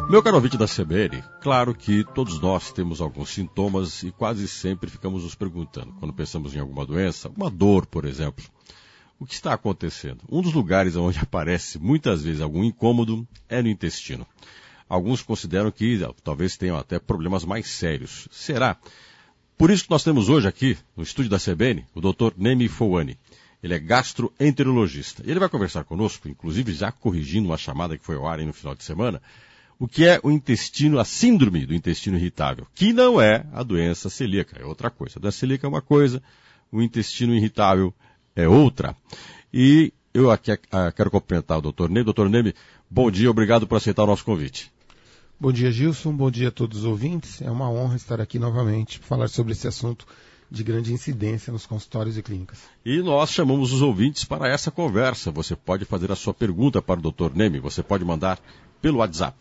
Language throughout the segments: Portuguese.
Meu caro ouvinte da CBN, claro que todos nós temos alguns sintomas e quase sempre ficamos nos perguntando, quando pensamos em alguma doença, alguma dor, por exemplo, o que está acontecendo? Um dos lugares onde aparece muitas vezes algum incômodo é no intestino. Alguns consideram que talvez tenham até problemas mais sérios. Será? Por isso que nós temos hoje aqui, no estúdio da CBN, o Dr. Nemi Fouani. Ele é gastroenterologista. Ele vai conversar conosco, inclusive já corrigindo uma chamada que foi ao ar aí no final de semana, o que é o intestino, a síndrome do intestino irritável, que não é a doença celíaca, é outra coisa. A doença celíaca é uma coisa, o intestino irritável é outra. E eu aqui quero cumprimentar o Dr. Nemi. Dr. Nemi, bom dia, obrigado por aceitar o nosso convite. Bom dia, Gilson, bom dia a todos os ouvintes. É uma honra estar aqui novamente para falar sobre esse assunto de grande incidência nos consultórios e clínicas. E nós chamamos os ouvintes para essa conversa. Você pode fazer a sua pergunta para o Dr. Nemi, você pode mandar pelo WhatsApp,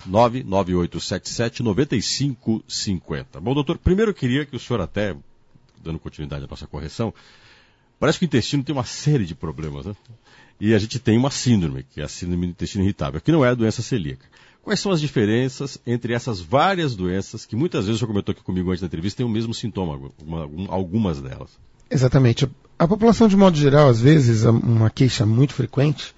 99877-9550. Bom, doutor, primeiro eu queria que o senhor até, dando continuidade à nossa correção, parece que o intestino tem uma série de problemas, né? E a gente tem uma síndrome, que é a síndrome do intestino irritável, que não é a doença celíaca. Quais são as diferenças entre essas várias doenças que muitas vezes, o senhor comentou aqui comigo antes da entrevista, têm o mesmo sintoma, algumas delas? Exatamente. A população, de modo geral, às vezes, uma queixa muito frequente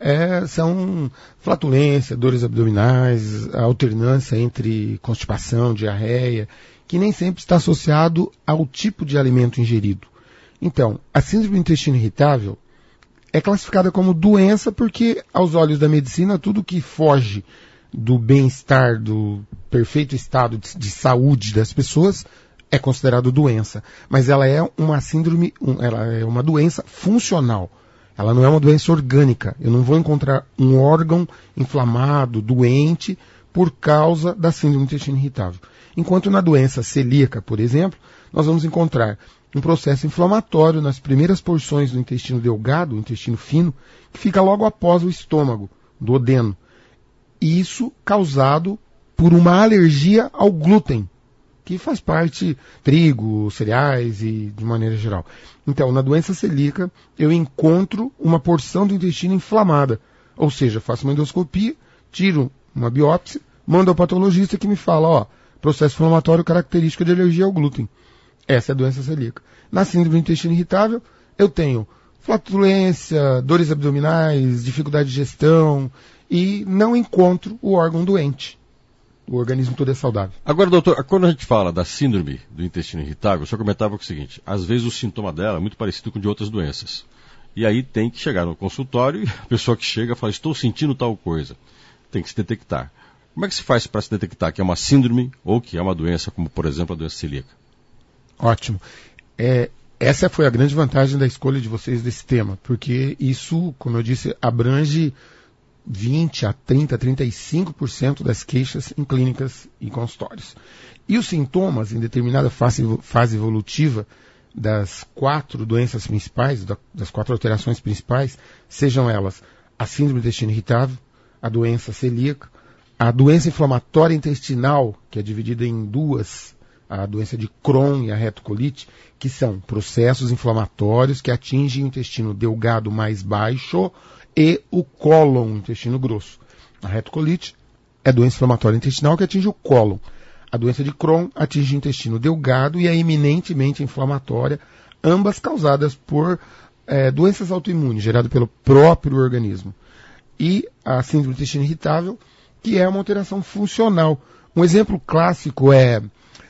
são flatulência, dores abdominais, a alternância entre constipação, diarreia, que nem sempre está associado ao tipo de alimento ingerido. Então, a síndrome do intestino irritável é classificada como doença porque, aos olhos da medicina, tudo que foge do bem-estar, do perfeito estado de saúde das pessoas é considerado doença. Mas ela é uma síndrome, ela é uma doença funcional. Ela não é uma doença orgânica. Eu não vou encontrar um órgão inflamado, doente, por causa da síndrome do intestino irritável. Enquanto na doença celíaca, por exemplo, nós vamos encontrar um processo inflamatório nas primeiras porções do intestino delgado, o intestino fino, que fica logo após o estômago, do duodeno. Isso causado por uma alergia ao glúten, que faz parte trigo, cereais e de maneira geral. Então, na doença celíaca, eu encontro uma porção do intestino inflamada. Ou seja, faço uma endoscopia, tiro uma biópsia, mando ao patologista que me fala, processo inflamatório característico de alergia ao glúten. Essa é a doença celíaca. Na síndrome do intestino irritável, eu tenho flatulência, dores abdominais, dificuldade de digestão e não encontro o órgão doente. O organismo todo é saudável. Agora, doutor, quando a gente fala da síndrome do intestino irritável, o senhor comentava o seguinte, às vezes o sintoma dela é muito parecido com o de outras doenças. E aí tem que chegar no consultório e a pessoa que chega fala, estou sentindo tal coisa. Tem que se detectar. Como é que se faz para se detectar que é uma síndrome ou que é uma doença, como por exemplo a doença celíaca? Ótimo. Essa foi a grande vantagem da escolha de vocês desse tema, porque isso, como eu disse, abrange 20 a 30, 35% das queixas em clínicas e consultórios. E os sintomas, em determinada fase evolutiva das 4 doenças principais, das 4 alterações principais, sejam elas a síndrome do intestino irritável, a doença celíaca, a doença inflamatória intestinal, que é dividida em duas, a doença de Crohn e a retocolite, que são processos inflamatórios que atingem o intestino delgado mais baixo e o cólon, o intestino grosso. A retocolite é doença inflamatória intestinal que atinge o cólon. A doença de Crohn atinge o intestino delgado e é eminentemente inflamatória, ambas causadas por doenças autoimunes, geradas pelo próprio organismo. E a síndrome do intestino irritável, que é uma alteração funcional. Um exemplo clássico é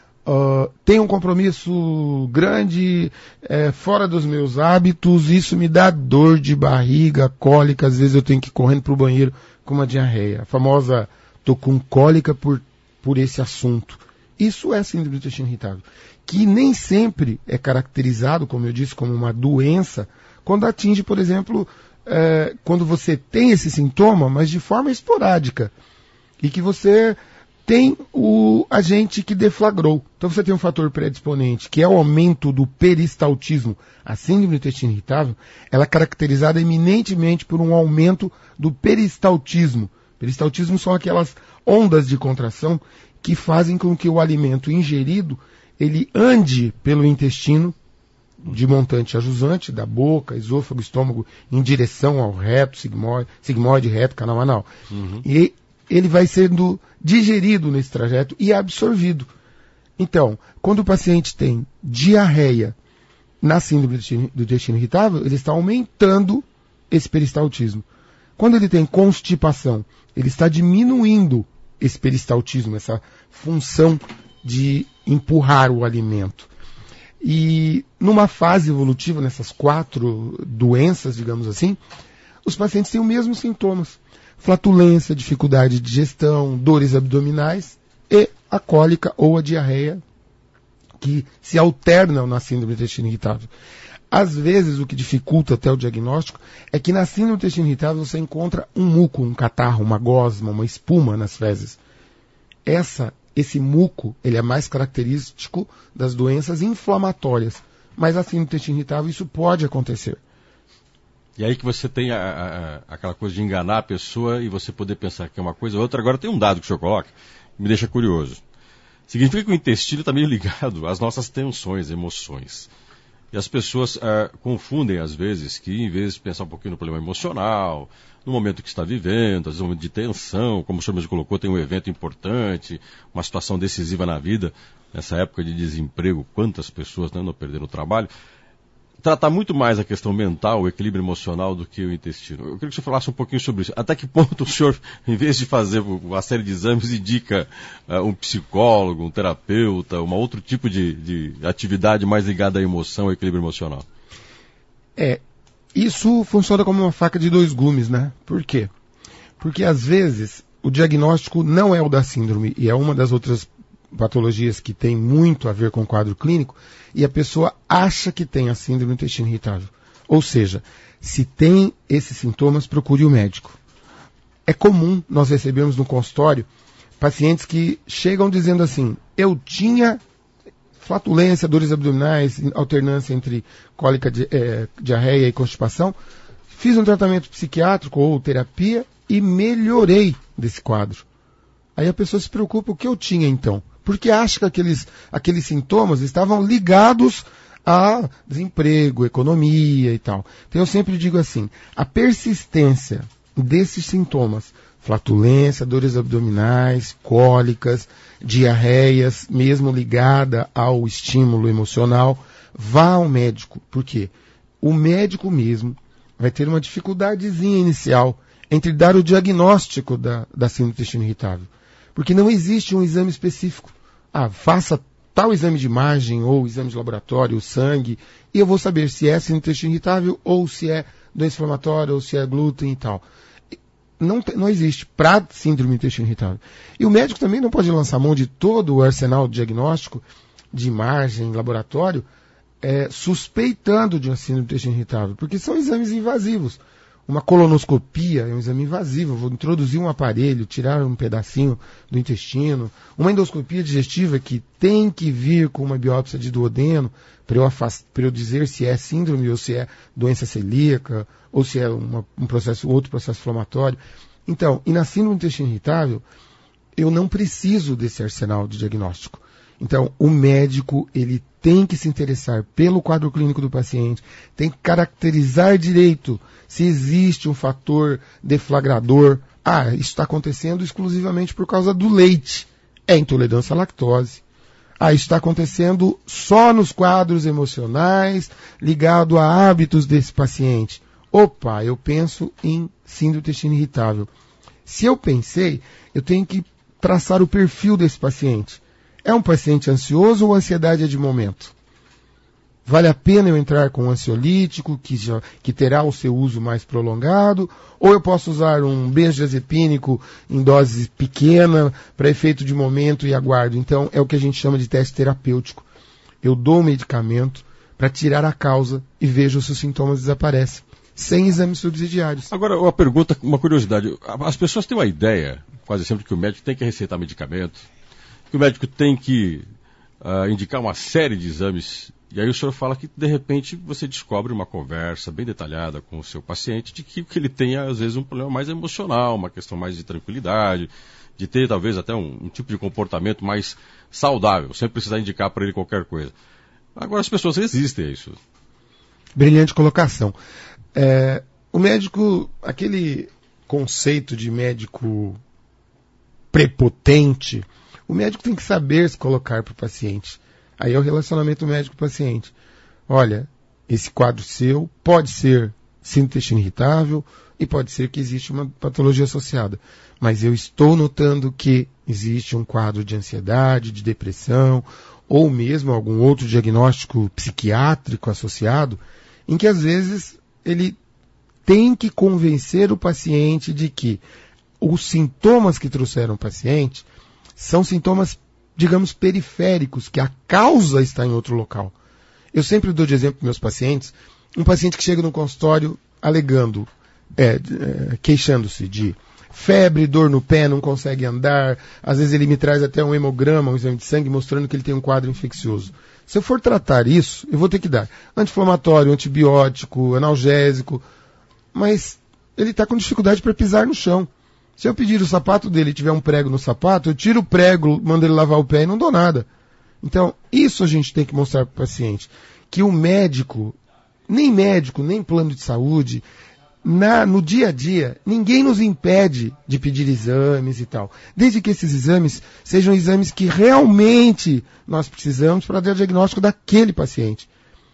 tenho um compromisso grande, fora dos meus hábitos, isso me dá dor de barriga, cólica, às vezes eu tenho que ir correndo para o banheiro com uma diarreia. A famosa, estou com cólica por esse assunto. Isso é síndrome do intestino irritável, que nem sempre é caracterizado, como eu disse, como uma doença, quando atinge, por exemplo, quando você tem esse sintoma, mas de forma esporádica, e que você tem o agente que deflagrou. Então você tem um fator predisponente, que é o aumento do peristaltismo. A síndrome do intestino irritável, ela é caracterizada eminentemente por um aumento do peristaltismo. Peristaltismo são aquelas ondas de contração que fazem com que o alimento ingerido, ele ande pelo intestino, de montante a jusante, da boca, esôfago, estômago, em direção ao reto, sigmoide, reto, canal anal. Uhum. E ele vai sendo digerido nesse trajeto e absorvido. Então, quando o paciente tem diarreia na síndrome do intestino irritável, ele está aumentando esse peristaltismo. Quando ele tem constipação, ele está diminuindo esse peristaltismo, essa função de empurrar o alimento. E numa fase evolutiva, nessas 4 doenças, digamos assim, os pacientes têm os mesmos sintomas. Flatulência, dificuldade de digestão, dores abdominais e a cólica ou a diarreia, que se alternam na síndrome do intestino irritável. Às vezes, o que dificulta até o diagnóstico é que na síndrome do intestino irritável você encontra um muco, um catarro, uma gosma, uma espuma nas fezes. Esse muco, ele é mais característico das doenças inflamatórias. Mas na síndrome do intestino irritável isso pode acontecer. E aí que você tem aquela coisa de enganar a pessoa e você poder pensar que é uma coisa ou outra. Agora tem um dado que o senhor coloca que me deixa curioso. Significa que o intestino está meio ligado às nossas tensões, emoções. E as pessoas confundem, às vezes, que em vez de pensar um pouquinho no problema emocional, no momento que está vivendo, às vezes um momento de tensão, como o senhor mesmo colocou, tem um evento importante, uma situação decisiva na vida, nessa época de desemprego, quantas pessoas não perderam o trabalho, tratar muito mais a questão mental, o equilíbrio emocional do que o intestino. Eu queria que o senhor falasse um pouquinho sobre isso. Até que ponto o senhor, em vez de fazer uma série de exames, indica um psicólogo, um terapeuta, um outro tipo de atividade mais ligada à emoção, ao equilíbrio emocional? Isso funciona como uma faca de 2 gumes, né? Por quê? Porque às vezes o diagnóstico não é o da síndrome e é uma das outras patologias que tem muito a ver com o quadro clínico, e a pessoa acha que tem a síndrome do intestino irritável. Ou seja, se tem esses sintomas, procure o médico. É comum nós recebemos no consultório pacientes que chegam dizendo assim: eu tinha flatulência, dores abdominais, alternância entre cólica, diarreia e constipação, fiz um tratamento psiquiátrico ou terapia e melhorei desse quadro. Aí a pessoa se preocupa: o que eu tinha então? Porque acha que aqueles sintomas estavam ligados a desemprego, economia e tal. Então eu sempre digo assim: a persistência desses sintomas, flatulência, dores abdominais, cólicas, diarreias, mesmo ligada ao estímulo emocional, vá ao médico. Por quê? O médico mesmo vai ter uma dificuldadezinha inicial entre dar o diagnóstico da síndrome do intestino irritável. Porque não existe um exame específico. Faça tal exame de imagem ou exame de laboratório, sangue, e eu vou saber se é síndrome do intestino irritável ou se é doença inflamatória ou se é glúten e tal. Não existe para síndrome do intestino irritável. E o médico também não pode lançar mão de todo o arsenal diagnóstico, de imagem, laboratório, suspeitando de uma síndrome do intestino irritável, porque são exames invasivos. Uma colonoscopia é um exame invasivo, eu vou introduzir um aparelho, tirar um pedacinho do intestino. Uma endoscopia digestiva que tem que vir com uma biópsia de duodeno para eu dizer se é síndrome ou se é doença celíaca ou se é outro processo inflamatório. Então, e na síndrome do intestino irritável, eu não preciso desse arsenal de diagnóstico. Então, o médico, ele tem que se interessar pelo quadro clínico do paciente, tem que caracterizar direito se existe um fator deflagrador. Isso está acontecendo exclusivamente por causa do leite. É intolerância à lactose. Isso está acontecendo só nos quadros emocionais, ligado a hábitos desse paciente. Eu penso em síndrome do intestino irritável. Se eu pensei, eu tenho que traçar o perfil desse paciente. É um paciente ansioso ou a ansiedade é de momento? Vale a pena eu entrar com um ansiolítico, que terá o seu uso mais prolongado? Ou eu posso usar um benzodiazepínico em dose pequena, para efeito de momento e aguardo? Então, é o que a gente chama de teste terapêutico. Eu dou um medicamento para tirar a causa e vejo se os sintomas desaparecem, sem exames subsidiários. Agora, uma pergunta, uma curiosidade. As pessoas têm uma ideia, quase sempre, que o médico tem que receitar medicamento, que o médico tem que indicar uma série de exames, e aí o senhor fala que, de repente, você descobre uma conversa bem detalhada com o seu paciente de que ele tenha, às vezes, um problema mais emocional, uma questão mais de tranquilidade, de ter, talvez, até um tipo de comportamento mais saudável, sem precisar indicar para ele qualquer coisa. Agora, as pessoas resistem a isso. Brilhante colocação. O médico, aquele conceito de médico prepotente, o médico tem que saber se colocar para o paciente. Aí é o relacionamento médico-paciente. Olha, esse quadro seu pode ser síndrome do intestino irritável e pode ser que existe uma patologia associada. Mas eu estou notando que existe um quadro de ansiedade, de depressão, ou mesmo algum outro diagnóstico psiquiátrico associado, em que às vezes ele tem que convencer o paciente de que os sintomas que trouxeram o paciente são sintomas, digamos, periféricos, que a causa está em outro local. Eu sempre dou de exemplo para meus pacientes, um paciente que chega no consultório alegando, queixando-se de febre, dor no pé, não consegue andar, às vezes ele me traz até um hemograma, um exame de sangue, mostrando que ele tem um quadro infeccioso. Se eu for tratar isso, eu vou ter que dar anti-inflamatório, antibiótico, analgésico, mas ele está com dificuldade para pisar no chão. Se eu pedir o sapato dele e tiver um prego no sapato, eu tiro o prego, mando ele lavar o pé e não dou nada. Então, isso a gente tem que mostrar para o paciente, que o médico, nem plano de saúde, no dia a dia, ninguém nos impede de pedir exames e tal. Desde que esses exames sejam exames que realmente nós precisamos para dar o diagnóstico daquele paciente.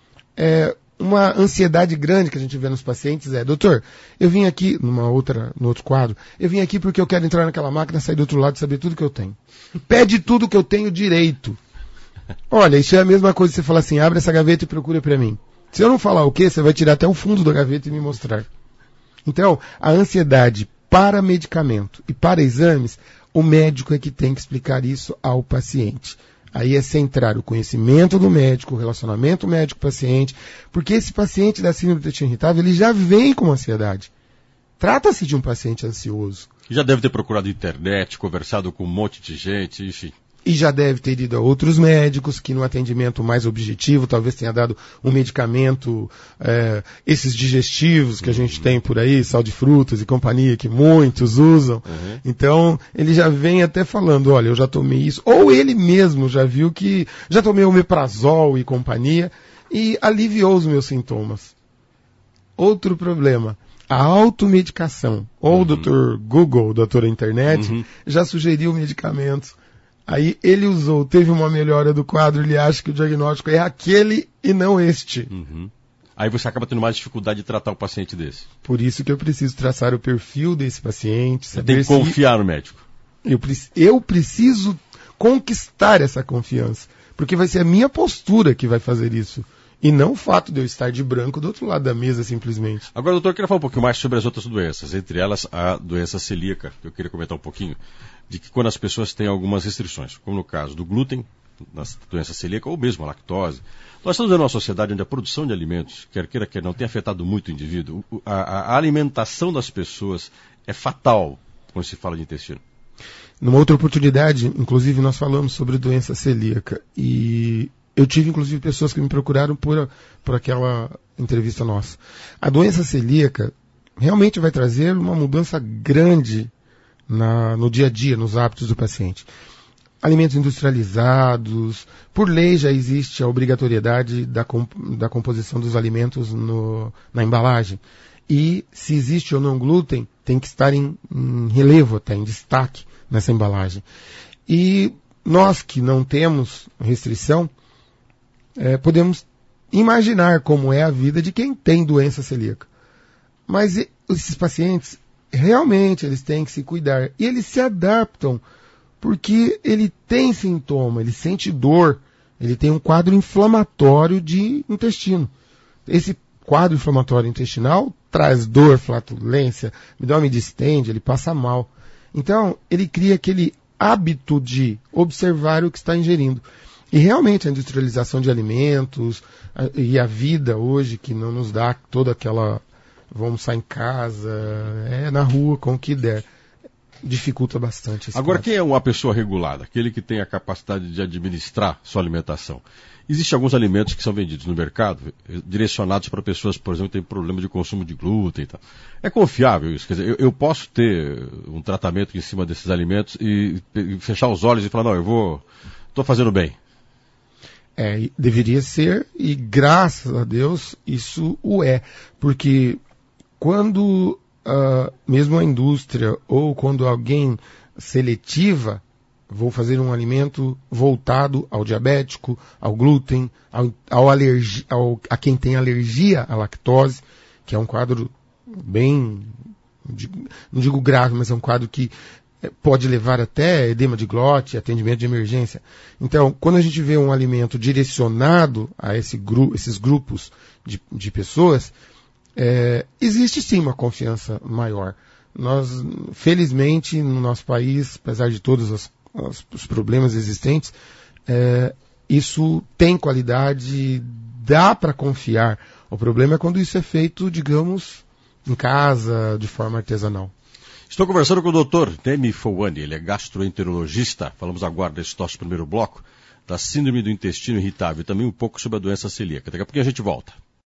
Uma ansiedade grande que a gente vê nos pacientes doutor, eu vim aqui, no outro quadro, eu vim aqui porque eu quero entrar naquela máquina, sair do outro lado e saber tudo que eu tenho. Pede tudo que eu tenho direito. Olha, isso é a mesma coisa que você falar assim, abre essa gaveta e procura para mim. Se eu não falar o quê, você vai tirar até o fundo da gaveta e me mostrar. Então, a ansiedade para medicamento e para exames, o médico é que tem que explicar isso ao paciente. Aí é centrar o conhecimento do médico, o relacionamento médico-paciente, porque esse paciente da síndrome do intestino irritável, ele já vem com ansiedade. Trata-se de um paciente ansioso. Já deve ter procurado internet, conversado com um monte de gente, enfim. E já deve ter ido a outros médicos que no atendimento mais objetivo talvez tenha dado um medicamento, esses digestivos que a gente tem por aí, sal de frutas e companhia, que muitos usam. Uhum. Então, ele já vem até falando, olha, eu já tomei isso. Ou ele mesmo já viu que já tomei omeprazol e companhia e aliviou os meus sintomas. Outro problema. A automedicação. Ou o Dr. Google, o Dr. Internet, já sugeriu medicamentos. Aí ele usou, teve uma melhora do quadro, ele acha que o diagnóstico é aquele e não este. Uhum. Aí você acaba tendo mais dificuldade de tratar o paciente desse. Por isso que eu preciso traçar o perfil desse paciente. Você tem que confiar no médico. Eu preciso conquistar essa confiança. Porque vai ser a minha postura que vai fazer isso. E não o fato de eu estar de branco do outro lado da mesa, simplesmente. Agora, doutor, eu queria falar um pouquinho mais sobre as outras doenças. Entre elas, a doença celíaca, que eu queria comentar um pouquinho. De que quando as pessoas têm algumas restrições, como no caso do glúten, na doença celíaca, ou mesmo a lactose, nós estamos vendo uma sociedade onde a produção de alimentos, quer queira, quer não, tem afetado muito o indivíduo. A alimentação das pessoas é fatal quando se fala de intestino. Numa outra oportunidade, inclusive, nós falamos sobre doença celíaca. E eu tive, inclusive, pessoas que me procuraram por aquela entrevista nossa. A doença celíaca realmente vai trazer uma mudança grande no dia a dia, nos hábitos do paciente. Alimentos industrializados, por lei já existe a obrigatoriedade da composição dos alimentos na embalagem. E se existe ou não glúten, tem que estar em relevo até, em destaque nessa embalagem. E nós que não temos restrição, podemos imaginar como é a vida de quem tem doença celíaca. Mas esses pacientes, realmente eles têm que se cuidar. E eles se adaptam, porque ele tem sintoma, ele sente dor, ele tem um quadro inflamatório de intestino. Esse quadro inflamatório intestinal traz dor, flatulência, me distende, ele passa mal. Então, ele cria aquele hábito de observar o que está ingerindo. E realmente a industrialização de alimentos e a vida hoje que não nos dá toda aquela... Vamos sair em casa, na rua, com o que der. Dificulta bastante esse Agora, caso. quem é uma pessoa regulada? Aquele que tem a capacidade de administrar sua alimentação. Existem alguns alimentos que são vendidos no mercado, direcionados para pessoas, por exemplo, que têm problema de consumo de glúten e tal. É confiável isso? Quer dizer, eu posso ter um tratamento em cima desses alimentos e fechar os olhos e falar, não, estou fazendo bem. Deveria ser, e graças a Deus isso o é. Porque quando mesmo a indústria ou quando alguém seletiva, vou fazer um alimento voltado ao diabético, ao glúten, a quem tem alergia à lactose, que é um quadro bem, não digo grave, mas é um quadro que pode levar até edema de glote, atendimento de emergência. Então, quando a gente vê um alimento direcionado a esses grupos de pessoas, existe sim uma confiança maior. Nós, felizmente, no nosso país, apesar de todos os problemas existentes, isso tem qualidade, dá para confiar. O problema é quando isso é feito, digamos, em casa, de forma artesanal. Estou conversando com o Dr. Nemi Fouani, ele é gastroenterologista. Falamos agora desse nosso primeiro bloco da síndrome do intestino irritável e também um pouco sobre a doença celíaca. Daqui a pouquinho a gente volta.